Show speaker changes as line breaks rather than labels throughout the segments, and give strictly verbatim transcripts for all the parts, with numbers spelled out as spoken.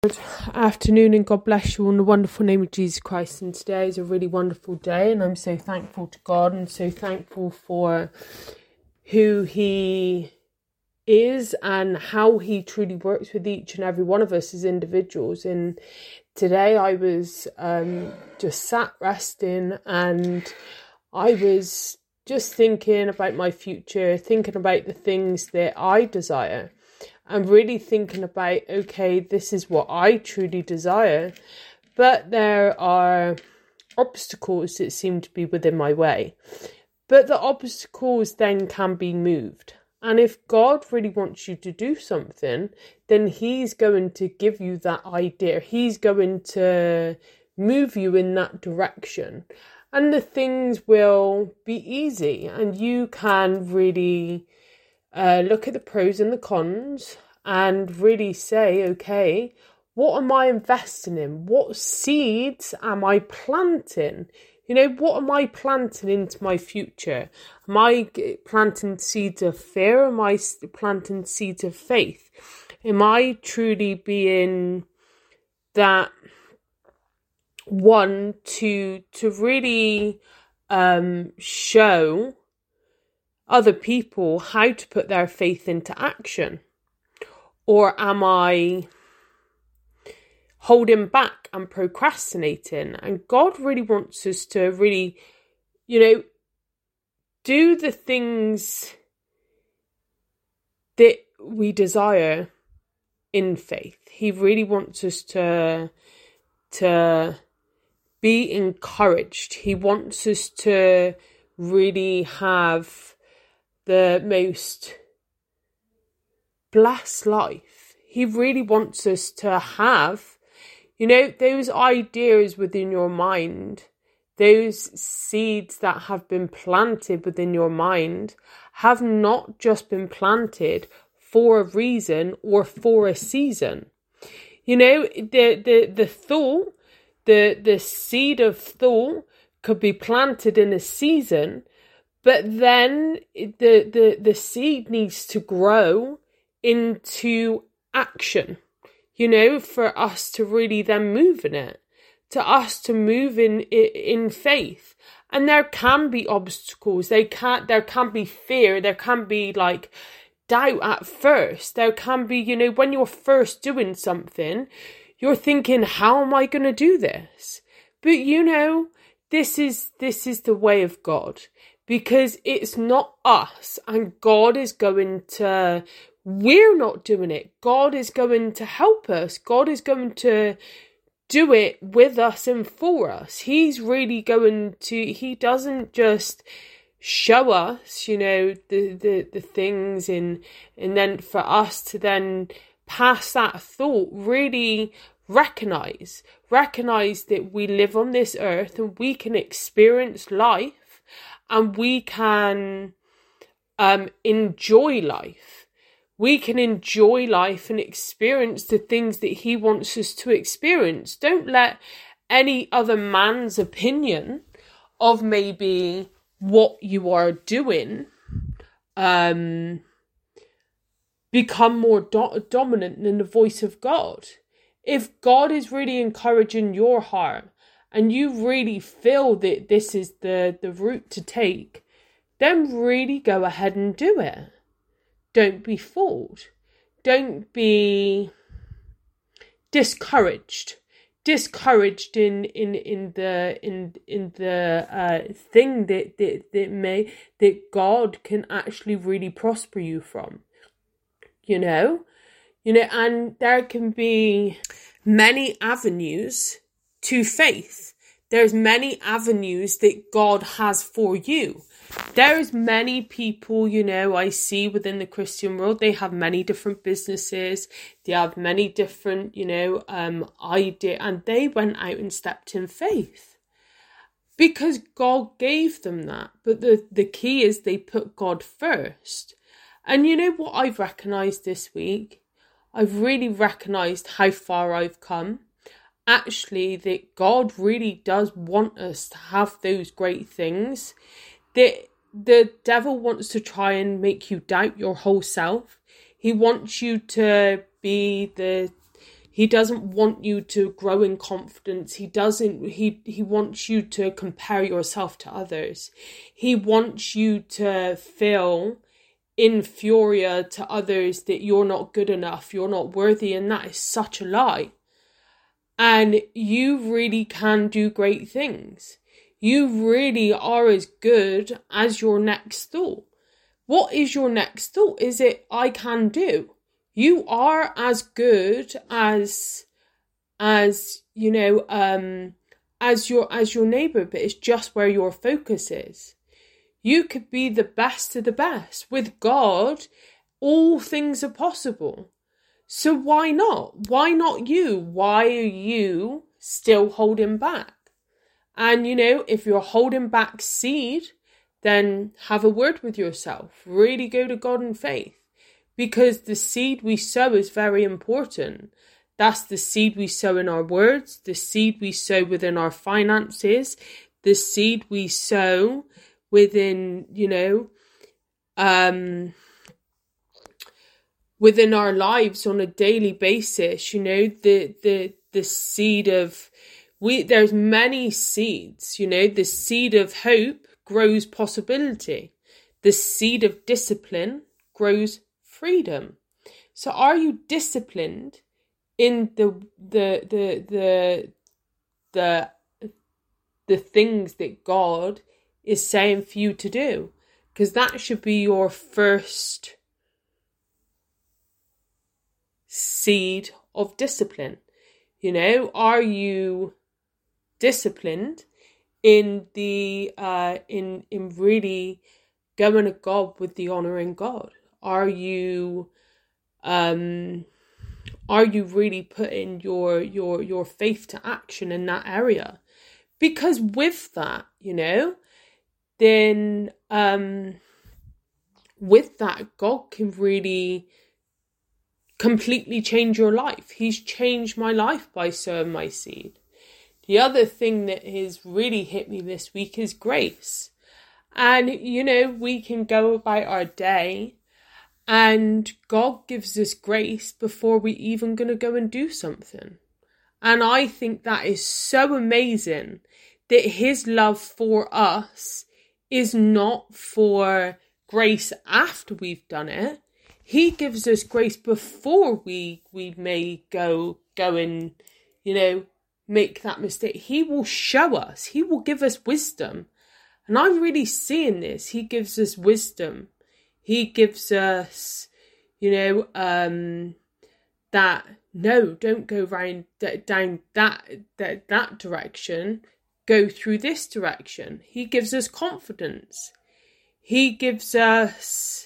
Good afternoon and God bless you all in the wonderful name of Jesus Christ. And today is a really wonderful day and I'm so thankful to God and so thankful for who he is and how he truly works with each and every one of us as individuals. And today I was um, just sat resting and I was just thinking about my future, thinking about the things that I desire. I'm really thinking about, okay, this is what I truly desire, but there are obstacles that seem to be within my way. But the obstacles then can be moved. And if God really wants you to do something, then he's going to give you that idea. He's going to move you in that direction. And the things will be easy and you can really Uh, look at the pros and the cons and really say, okay, what am I investing in? What seeds am I planting? You know, what am I planting into my future? Am I planting seeds of fear? Am I planting seeds of faith? Am I truly being that one to to really um, show other people how to put their faith into action? Or am I holding back and procrastinating? And God really wants us to really, you know, do the things that we desire in faith. He really wants us to, to be encouraged. He wants us to really have the most blessed life. He really wants us to have, you know, those ideas within your mind, those seeds that have been planted within your mind have not just been planted for a reason or for a season. You know, the the, the thought, the, the seed of thought could be planted in a season, but then the, the, the seed needs to grow into action, you know, for us to really then move in it, to us to move in in faith. And there can be obstacles, they can there can be fear, there can be like doubt at first. There can be, you know, when you're first doing something, you're thinking, how am I going to do this? But you know, this is this is the way of God. Because it's not us and God is going to, we're not doing it. God is going to help us. God is going to do it with us and for us. He's really going to, he doesn't just show us, you know, the, the, the things and, and then for us to then pass that thought, really recognize, recognize that we live on this earth and we can experience life. And we can um, enjoy life. We can enjoy life and experience the things that he wants us to experience. Don't let any other man's opinion of maybe what you are doing um, become more do- dominant than the voice of God. If God is really encouraging your heart, and you really feel that this is the, the route to take, then really go ahead and do it. Don't be fooled. Don't be discouraged. Discouraged in in, in the in in the uh, thing that, that that may that God can actually really prosper you from. You know? You know, and there can be many avenues to faith. There's many avenues that God has for you. There's many people, you know, I see within the Christian world, they have many different businesses. They have many different, you know, um, ideas, and they went out and stepped in faith because God gave them that. But the, the key is they put God first. And you know what I've recognized this week? I've really recognized how far I've come. Actually, that God really does want us to have those great things. That the devil wants to try and make you doubt your whole self. He wants you to be the He doesn't want you to grow in confidence. He doesn't, he, he wants you to compare yourself to others. He wants you to feel inferior to others, that you're not good enough, you're not worthy, and that is such a lie. And you really can do great things. You really are as good as your next thought. What is your next thought? Is it, I can do? You are as good as, as, you know, um, as your, as your neighbour, but it's just where your focus is. You could be the best of the best. With God, all things are possible. So why not? Why not you? Why are you still holding back? And, you know, if you're holding back seed, then have a word with yourself. Really go to God in faith. Because the seed we sow is very important. That's the seed we sow in our words, the seed we sow within our finances, the seed we sow within, you know, um, within our lives on a daily basis. You know, the the the seed of we. There's many seeds. You know, the seed of hope grows possibility. The seed of discipline grows freedom. So, are you disciplined in the the the the the the things that God is saying for you to do? Because that should be your first seed of discipline. You know, are you disciplined in the uh in in really going to God with the honouring God? Are you um are you really putting your your your faith to action in that area? Because with that, you know, then um, with that, God can really completely change your life. He's changed my life by sowing my seed. The other thing that has really hit me this week is grace. And, you know, we can go about our day and God gives us grace before we even going to go and do something. And I think that is so amazing that his love for us is not for grace after we've done it. He gives us grace before we we may go go and, you know, make that mistake. He will show us. He will give us wisdom. And I'm really seeing this. He gives us wisdom. He gives us, you know, um, that, no, don't go round down that, that, that direction. Go through this direction. He gives us confidence. He gives us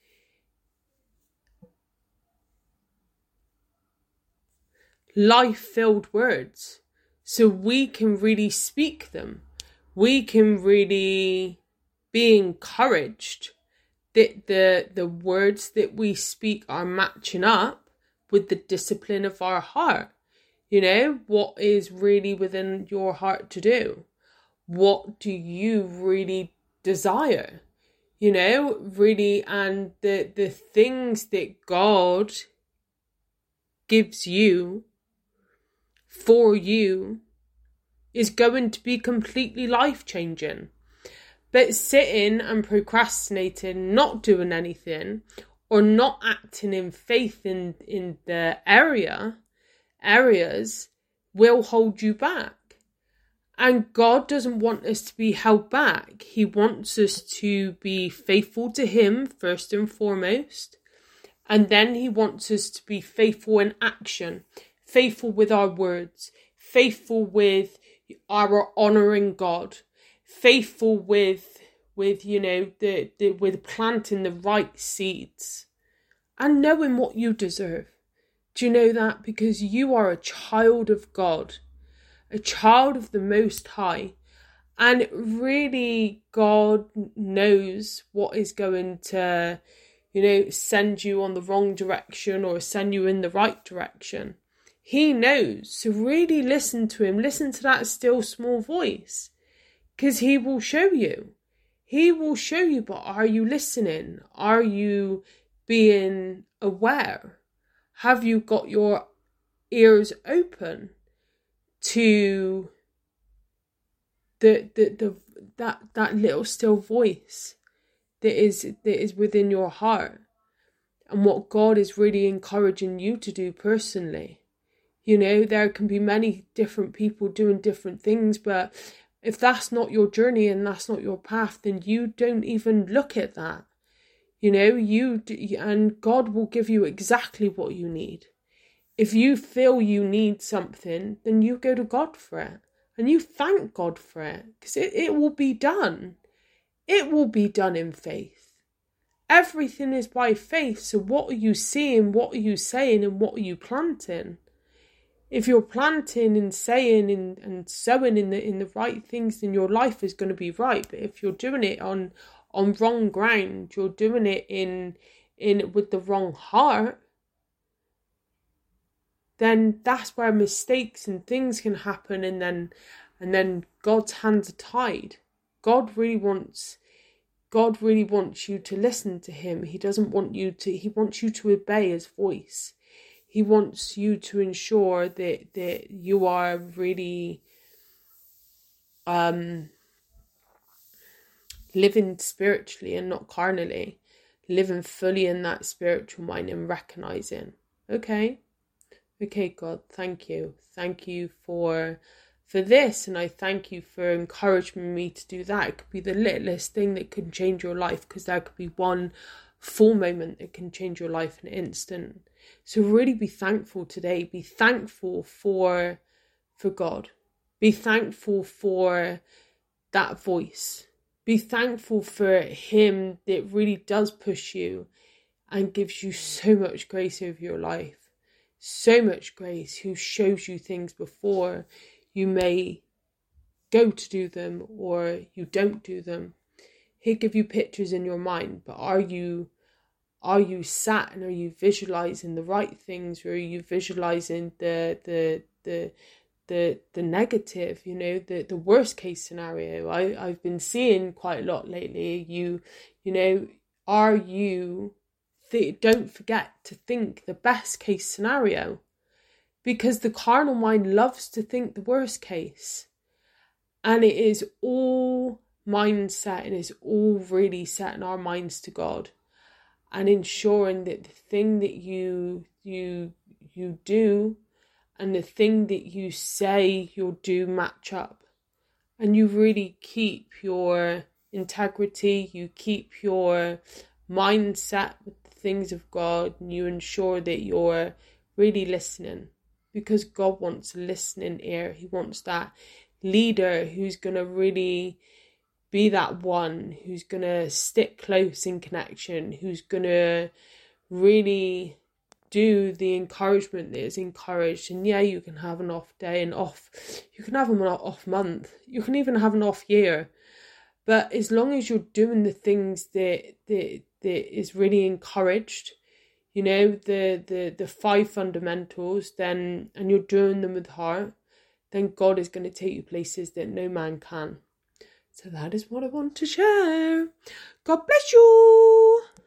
life-filled words so we can really speak them. We can really be encouraged that the the words that we speak are matching up with the discipline of our heart. You know, what is really within your heart to do? What do you really desire? You know, really, and the the things that God gives you for you is going to be completely life-changing. But sitting and procrastinating, not doing anything, or not acting in faith in, in the area, areas, will hold you back. And God doesn't want us to be held back. He wants us to be faithful to him, first and foremost. And then he wants us to be faithful in action, faithful with our words, faithful with our honouring God, faithful with, with you know, the, the with planting the right seeds and knowing what you deserve. Do you know that? Because you are a child of God, a child of the Most High. And really, God knows what is going to, you know, send you on the wrong direction or send you in the right direction. He knows. So really listen to him. Listen to that still small voice. Because he will show you. He will show you, but are you listening? Are you being aware? Have you got your ears open to the the, the that that little still voice that is that is within your heart, and what God is really encouraging you to do personally. You know, there can be many different people doing different things, but if that's not your journey and that's not your path, then you don't even look at that. You know, you and God will give you exactly what you need. If you feel you need something, then you go to God for it. And you thank God for it, because it, it will be done. It will be done in faith. Everything is by faith. So what are you seeing? What are you saying? And what are you planting? If you're planting and saying and, and sowing in the in the right things, then your life is going to be right. But if you're doing it on on wrong ground, you're doing it in in with the wrong heart, then that's where mistakes and things can happen, and then and then God's hands are tied. God really wants God really wants you to listen to him. He doesn't want you to he wants you to obey his voice. He wants you to ensure that that you are really um living spiritually and not carnally, living fully in that spiritual mind and recognizing, okay, okay, God, thank you. Thank you for for this, and I thank you for encouraging me to do that. It could be the littlest thing that can change your life, because there could be one full moment that can change your life in an instant. So really be thankful today. Be thankful for for God. Be thankful for that voice. Be thankful for him that really does push you and gives you so much grace over your life. So much grace, who shows you things before you may go to do them or you don't do them. He'll give you pictures in your mind, but are you are you sat and are you visualizing the right things, or are you visualizing the the the the the negative, you know, the the worst case scenario? I I've been seeing quite a lot lately. You you know, are you th- don't forget to think the best case scenario, because the carnal mind loves to think the worst case, and it is all mindset, and it's all really setting our minds to God and ensuring that the thing that you you you do and the thing that you say you'll do match up, and you really keep your integrity, you keep your mindset with the things of God, and you ensure that you're really listening, because God wants a listening ear. He wants that leader who's going to really be that one, who's going to stick close in connection, who's going to really do the encouragement that is encouraged. And yeah, you can have an off day and off, you can have an off month, you can even have an off year. But as long as you're doing the things that that, that is really encouraged, you know, the, the, the five fundamentals, then, and you're doing them with heart, then God is going to take you places that no man can. So that is what I want to share. God bless you.